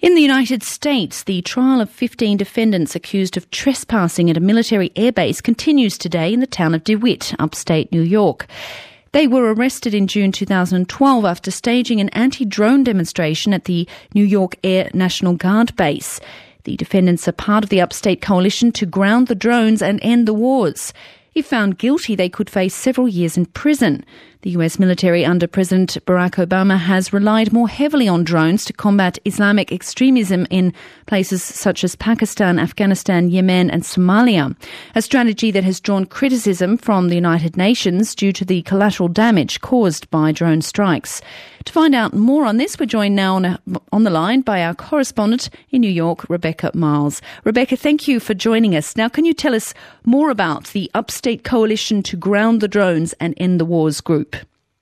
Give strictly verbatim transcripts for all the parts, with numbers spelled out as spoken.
In the United States, the trial of fifteen defendants accused of trespassing at a military airbase continues today in the town of DeWitt, upstate New York. They were arrested in June two thousand twelve after staging an anti-drone demonstration at the New York Air National Guard base. The defendants are part of the upstate coalition to ground the drones and end the wars. If found guilty, they could face several years in prison. The U S military under President Barack Obama has relied more heavily on drones to combat Islamic extremism in places such as Pakistan, Afghanistan, Yemen and Somalia, a strategy that has drawn criticism from the United Nations due to the collateral damage caused by drone strikes. To find out more on this, we're joined now on, a, on the line by our correspondent in New York, Rebecca Miles. Rebecca, thank you for joining us. Now, can you tell us more about the Upstate Coalition to Ground the Drones and End the Wars group?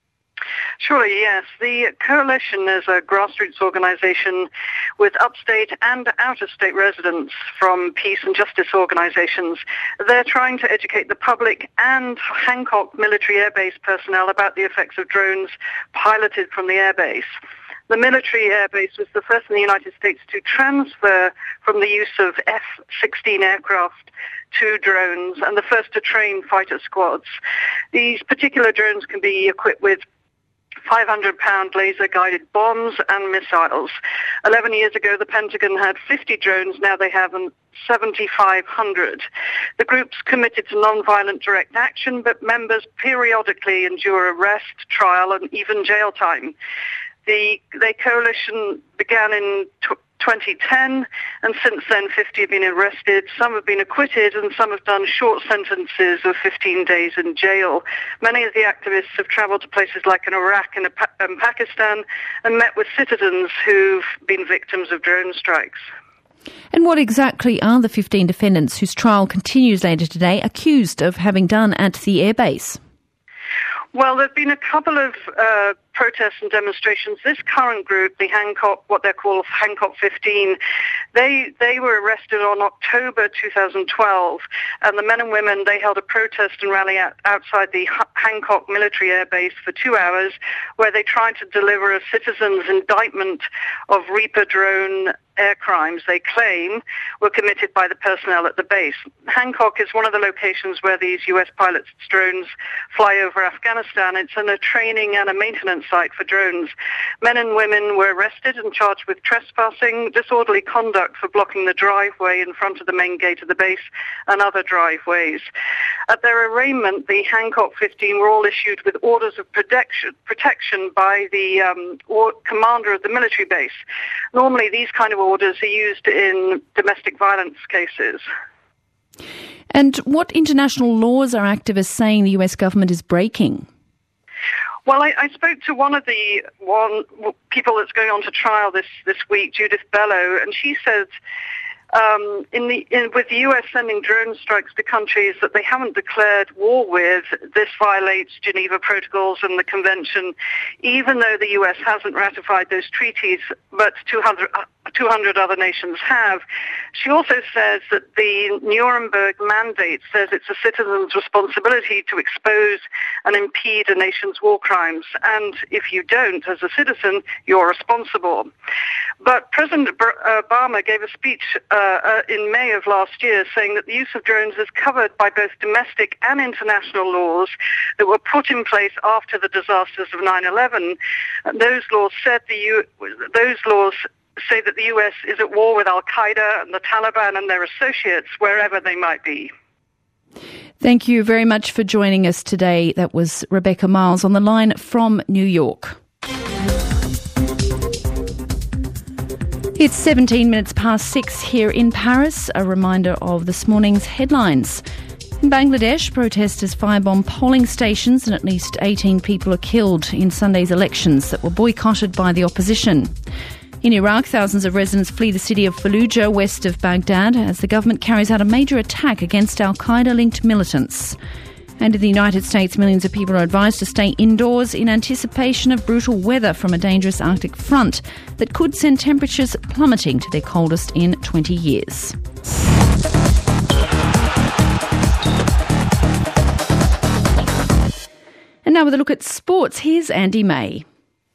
Surely, yes. The coalition is a grassroots organisation with upstate and out-of-state residents from peace and justice organisations. They're trying to educate the public and Hancock military airbase personnel about the effects of drones piloted from the airbase. The military airbase was the first in the United States to transfer from the use of F sixteen aircraft to drones and the first to train fighter squads. These particular drones can be equipped with five hundred pound laser-guided bombs and missiles. Eleven years ago, the Pentagon had fifty drones. Now they have seventy-five hundred. The group's committed to non-violent direct action, but members periodically endure arrest, trial, and even jail time. The, the coalition began in twenty ten, and since then fifty have been arrested, some have been acquitted, and some have done short sentences of fifteen days in jail. Many of the activists have travelled to places like in Iraq and Pakistan and met with citizens who've been victims of drone strikes. And what exactly are the fifteen defendants whose trial continues later today accused of having done at the airbase? Well, there have been a couple of uh, protests and demonstrations. This current group, the Hancock, what they're called Hancock fifteen, they they were arrested on October two thousand twelve, and the men and women, they held a protest and rally out, outside the H- Hancock military air base for two hours, where they tried to deliver a citizen's indictment of Reaper drone air crimes they claim were committed by the personnel at the base. Hancock is one of the locations where these U S pilots' drones fly over Afghanistan. It's in a training and a maintenance site for drones. Men and women were arrested and charged with trespassing, disorderly conduct for blocking the driveway in front of the main gate of the base, and other driveways. At their arraignment, the Hancock fifteen were all issued with orders of protection, protection by the um, or commander of the military base. Normally, these kind of orders are used in domestic violence cases. And what international laws are activists saying the U S government is breaking? Well, I, I spoke to one of the one people that's going on to trial this, this week, Judith Bello, and she said um, in the in, with the U S sending drone strikes to countries that they haven't declared war with, this violates Geneva Protocols and the Convention, even though the U S hasn't ratified those treaties, but two hundred, two hundred other nations have. She also says that the Nuremberg Mandate says it's a citizen's responsibility to expose and impede a nation's war crimes, and if you don't, as a citizen, you're responsible. But President Obama gave a speech uh, uh, in May of last year saying that the use of drones is covered by both domestic and international laws that were put in place after the disasters of nine eleven. And those laws said the U- those laws say that the U S is at war with Al-Qaeda and the Taliban and their associates, wherever they might be. Thank you very much for joining us today. That was Rebecca Miles on the line from New York. It's seventeen minutes past six here in Paris. A reminder of this morning's headlines. In Bangladesh, protesters firebomb polling stations and at least eighteen people are killed in Sunday's elections that were boycotted by the opposition. In Iraq, thousands of residents flee the city of Fallujah, west of Baghdad, as the government carries out a major attack against al-Qaeda-linked militants. And in the United States, millions of people are advised to stay indoors in anticipation of brutal weather from a dangerous Arctic front that could send temperatures plummeting to their coldest in twenty years. And now with a look at sports, here's Andy May.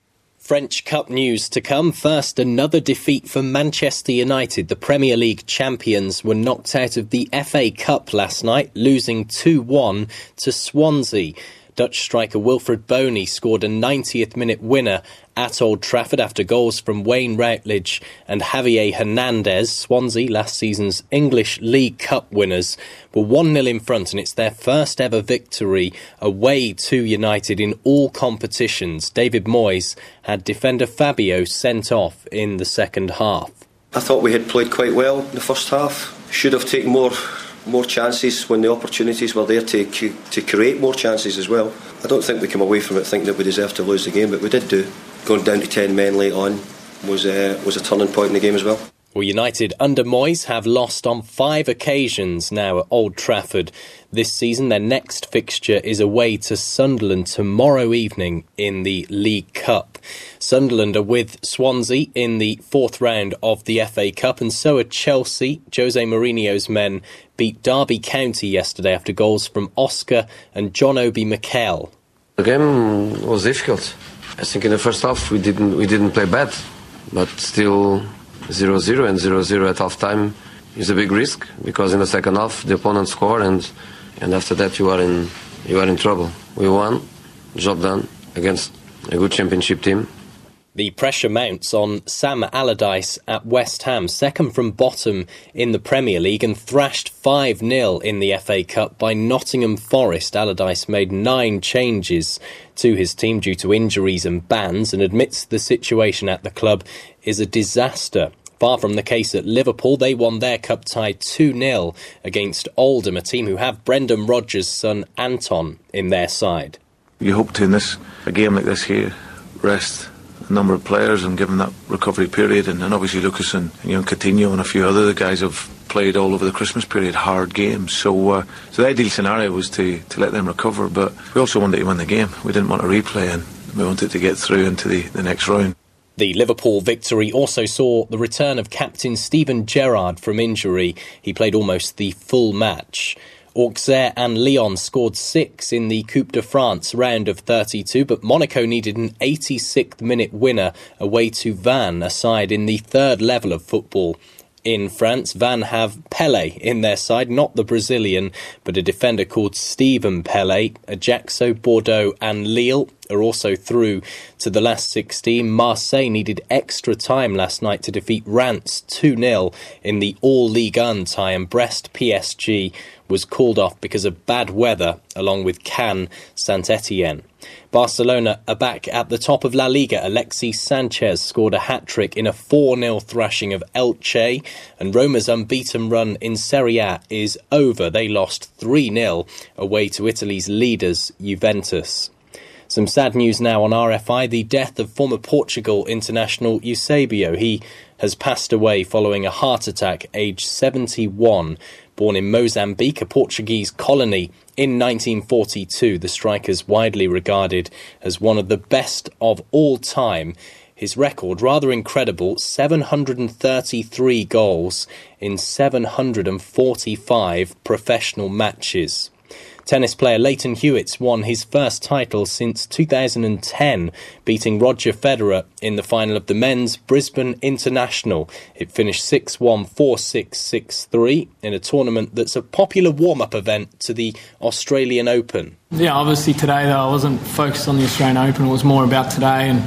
French Cup news to come. First, another defeat for Manchester United. The Premier League champions were knocked out of the F A Cup last night, losing two one to Swansea. Dutch striker Wilfred Boney scored a ninetieth minute winner at Old Trafford after goals from Wayne Routledge and Javier Hernandez. Swansea, last season's English League Cup winners, were one nil in front, and it's their first ever victory away to United in all competitions. David Moyes had defender Fabio sent off in the second half. I thought we had played quite well in the first half. Should have taken more more chances when the opportunities were there to to create more chances as well. I don't think we came away from it thinking that we deserved to lose the game, but we did do. Going down to ten men late on was uh, was a turning point in the game as well. Well, United under Moyes have lost on five occasions now at Old Trafford this season. Their next fixture is away to Sunderland tomorrow evening in the League Cup. Sunderland are with Swansea in the fourth round of the F A Cup, and so are Chelsea. Jose Mourinho's men beat Derby County yesterday after goals from Oscar and John Obi Mikel. The game was difficult. I think in the first half we didn't we didn't play bad, but still zero zero and zero zero at half time is a big risk, because in the second half the opponent score and and after that you are in you are in trouble. We won, job done against a good championship team. The pressure mounts on Sam Allardyce at West Ham, second from bottom in the Premier League and thrashed five nil in the F A Cup by Nottingham Forest. Allardyce made nine changes to his team due to injuries and bans and admits the situation at the club is a disaster. Far from the case at Liverpool. They won their cup tie two nil against Oldham, a team who have Brendan Rodgers' son Anton in their side. You hope to, in this a game like this here, rest a number of players and give them that recovery period, and, and obviously Lucas and, and you know, Coutinho and a few other guys have played all over the Christmas period hard games, so uh, so the ideal scenario was to, to let them recover, but we also wanted to win the game. We didn't want a replay and we wanted to get through into the, the next round. The Liverpool victory also saw the return of captain Steven Gerrard from injury. He played almost the full match. Auxerre and Lyon scored six in the Coupe de France round of thirty-two, but Monaco needed an eighty-sixth minute winner away to Vannes, a side in the third level of football in France. Vannes have Pelé in their side, not the Brazilian, but a defender called Stephen Pelé. Ajaccio, Bordeaux and Lille are also through to the last sixteen. Marseille needed extra time last night to defeat Reims two nil in the All-Ligue one tie, and Brest P S G was called off because of bad weather, along with Cannes Saint-Etienne. Barcelona are back at the top of La Liga. Alexis Sanchez scored a hat-trick in a four nil thrashing of Elche, and Roma's unbeaten run in Serie A is over. They lost three nil away to Italy's leaders, Juventus. Some sad news now on R F I, the death of former Portugal international Eusebio. He has passed away following a heart attack, aged seventy-one. Born in Mozambique, a Portuguese colony in nineteen forty-two, the striker's widely regarded as one of the best of all time. His record, rather incredible, seven hundred thirty-three goals in seven hundred forty-five professional matches. Tennis player Leighton Hewitt won his first title since two thousand ten, beating Roger Federer in the final of the men's Brisbane International. It finished six one, four six, six three in a tournament that's a popular warm-up event to the Australian Open. Yeah, obviously today, though, I wasn't focused on the Australian Open. It was more about today and,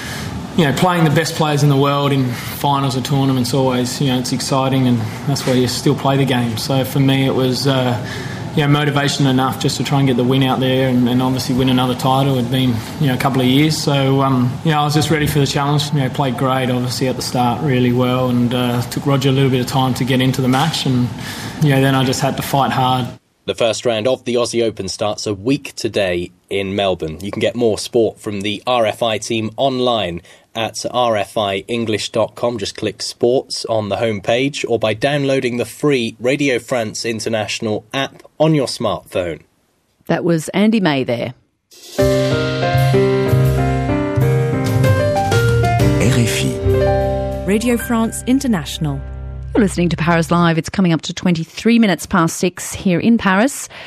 you know, playing the best players in the world in finals of tournaments always, you know, it's exciting, and that's why you still play the game. So for me, it was Uh, Yeah, motivation enough just to try and get the win out there and, and obviously win another title. It'd been, you know, a couple of years. So, um, you know, I was just ready for the challenge. You know, played great, obviously, at the start, really well, and uh, took Roger a little bit of time to get into the match. And, you know, then I just had to fight hard. The first round of the Aussie Open starts a week today in Melbourne. You can get more sport from the R F I team online at r f i english dot com. Just click Sports on the homepage, or by downloading the free Radio France International app on your smartphone. That was Andy May there. R F I. Radio France International. You're listening to Paris Live. It's coming up to twenty-three minutes past six here in Paris.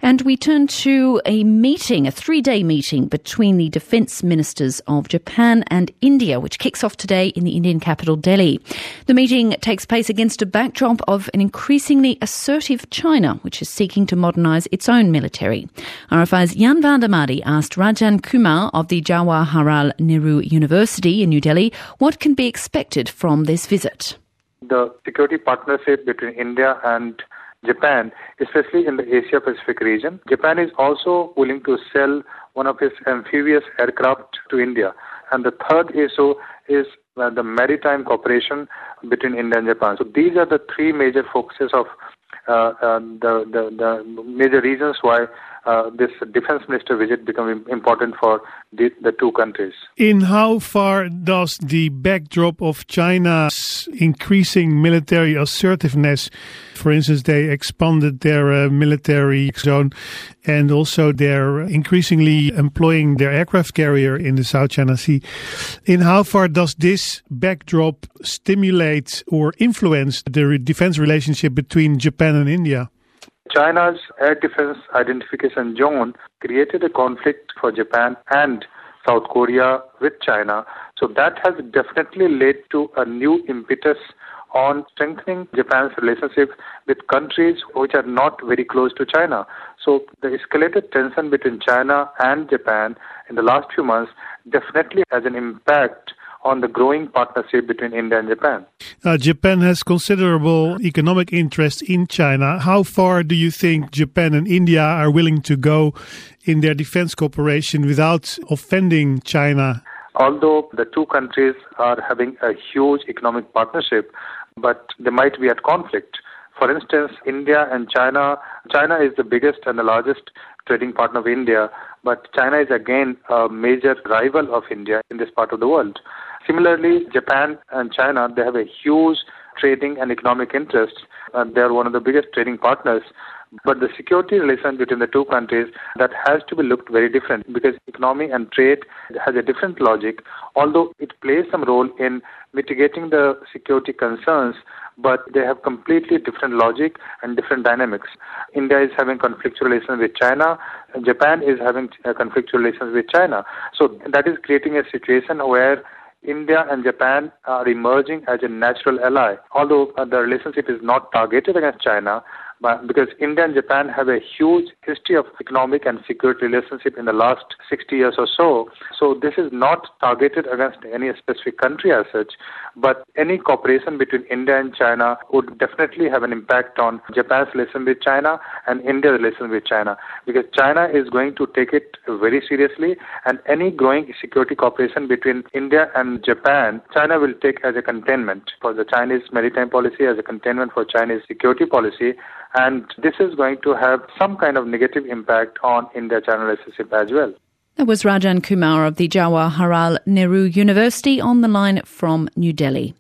And we turn to a meeting, a three-day meeting between the defence ministers of Japan and India, which kicks off today in the Indian capital, Delhi. The meeting takes place against a backdrop of an increasingly assertive China, which is seeking to modernise its own military. R F I's Jan van der Madi asked Rajan Kumar of the Jawaharlal Nehru University in New Delhi what can be expected from this visit. The security partnership between India and Japan, especially in the Asia-Pacific region. Japan is also willing to sell one of its amphibious aircraft to India. And the third issue is uh, the maritime cooperation between India and Japan. So these are the three major focuses of uh, uh, the, the, the major reasons why uh, this defense minister visit become important for the, the two countries. In how far does the backdrop of China's increasing military assertiveness, for instance, they expanded their uh, military zone and also they're increasingly employing their aircraft carrier in the South China Sea. In how far does this backdrop stimulate or influence the defense relationship between Japan and India? China's air defense identification zone created a conflict for Japan and South Korea with China. So that has definitely led to a new impetus on strengthening Japan's relationship with countries which are not very close to China. So the escalated tension between China and Japan in the last few months definitely has an impact on the growing partnership between India and Japan. Uh, Japan has considerable economic interest in China. How far do you think Japan and India are willing to go in their defense cooperation without offending China? Although the two countries are having a huge economic partnership, but they might be at conflict. For instance, India and China, China is the biggest and the largest trading partner of India, but China is again a major rival of India in this part of the world. Similarly, Japan and China, they have a huge trading and economic interests. Uh, they are one of the biggest trading partners. But the security relation between the two countries, that has to be looked very different because economy and trade has a different logic, although it plays some role in mitigating the security concerns, but they have completely different logic and different dynamics. India is having conflictual relations with China, and Japan is having conflictual relations with China. So that is creating a situation where India and Japan are emerging as a natural ally, although uh, the relationship is not targeted against China, but because India and Japan have a huge history of economic and security relationship in the last sixty years or so. So this is not targeted against any specific country as such, but any cooperation between India and China would definitely have an impact on Japan's relation with China and India's relation with China, because China is going to take it very seriously, and any growing security cooperation between India and Japan, China will take as a containment for the Chinese maritime policy, as a containment for Chinese security policy. And this is going to have some kind of negative impact on India-China relationship as well. That was Rajan Kumar of the Jawaharlal Nehru University on the line from New Delhi.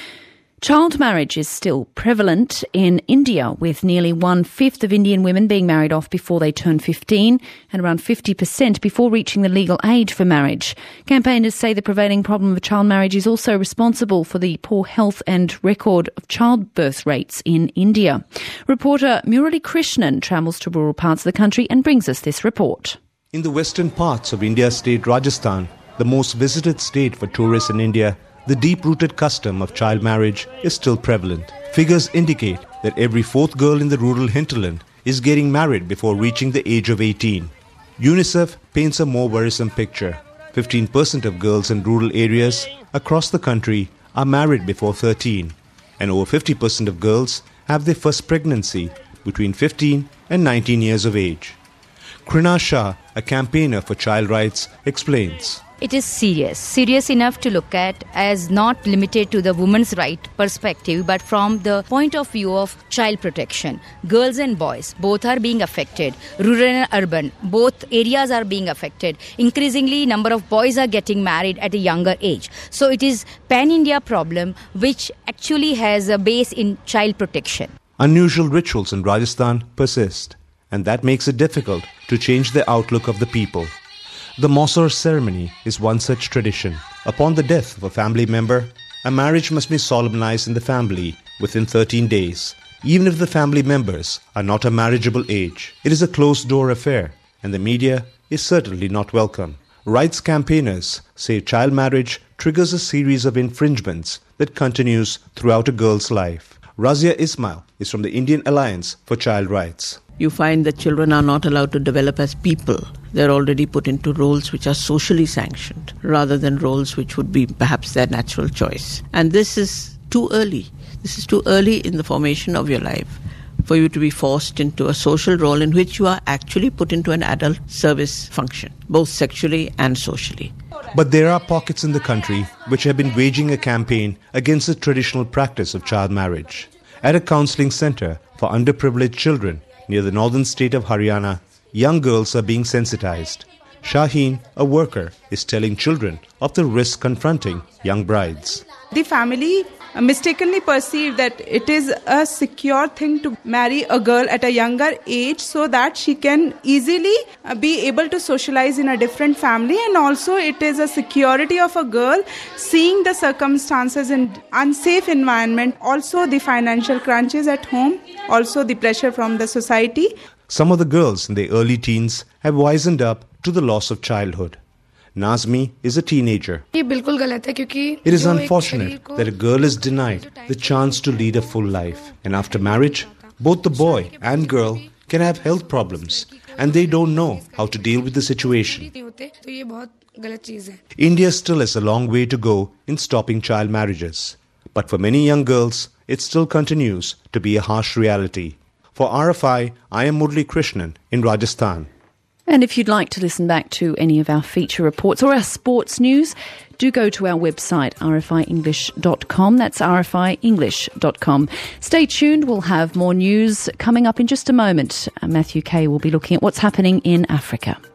Child marriage is still prevalent in India, with nearly one-fifth of Indian women being married off before they turn fifteen and around fifty percent before reaching the legal age for marriage. Campaigners say the prevailing problem of child marriage is also responsible for the poor health and record of childbirth rates in India. Reporter Murali Krishnan travels to rural parts of the country and brings us this report. In the western parts of India's state Rajasthan, the most visited state for tourists in India, the deep-rooted custom of child marriage is still prevalent. Figures indicate that every fourth girl in the rural hinterland is getting married before reaching the age of eighteen. UNICEF paints a more worrisome picture. fifteen percent of girls in rural areas across the country are married before thirteen, and over fifty percent of girls have their first pregnancy between fifteen and nineteen years of age. Krina Shah, a campaigner for child rights, explains. It is serious, serious enough to look at as not limited to the woman's right perspective, but from the point of view of child protection. Girls and boys, both are being affected. Rural and urban, both areas are being affected. Increasingly, number of boys are getting married at a younger age. So it is pan-India problem which actually has a base in child protection. Unusual rituals in Rajasthan persist, and that makes it difficult to change the outlook of the people. The Mausar ceremony is one such tradition. Upon the death of a family member, a marriage must be solemnized in the family within thirteen days. even if the family members are not a marriageable age. It is a closed-door affair, and the media is certainly not welcome. Rights campaigners say child marriage triggers a series of infringements that continues throughout a girl's life. Razia Ismail is from the Indian Alliance for Child Rights. You find that children are not allowed to develop as people. They're already put into roles which are socially sanctioned, rather than roles which would be perhaps their natural choice. And this is too early. This is too early in the formation of your life for you to be forced into a social role in which you are actually put into an adult service function, both sexually and socially. But there are pockets in the country which have been waging a campaign against the traditional practice of child marriage. At a counselling centre for underprivileged children near the northern state of Haryana, young girls are being sensitized. Shaheen, a worker, is telling children of the risk confronting young brides. The family mistakenly perceive that it is a secure thing to marry a girl at a younger age so that she can easily be able to socialize in a different family, and also it is a security of a girl seeing the circumstances in unsafe environment, also the financial crunches at home, also the pressure from the society. Some of the girls in their early teens have wisened up to the loss of childhood. Nazmi is a teenager. It is unfortunate that a girl is denied the chance to lead a full life. And after marriage, both the boy and girl can have health problems, and they don't know how to deal with the situation. India still has a long way to go in stopping child marriages. But for many young girls, it still continues to be a harsh reality. For R F I, I am Murli Krishnan in Rajasthan. And if you'd like to listen back to any of our feature reports or our sports news, do go to our website, r f i english dot com. That's r f i english dot com. Stay tuned. We'll have more news coming up in just a moment. Matthew Kay will be looking at what's happening in Africa.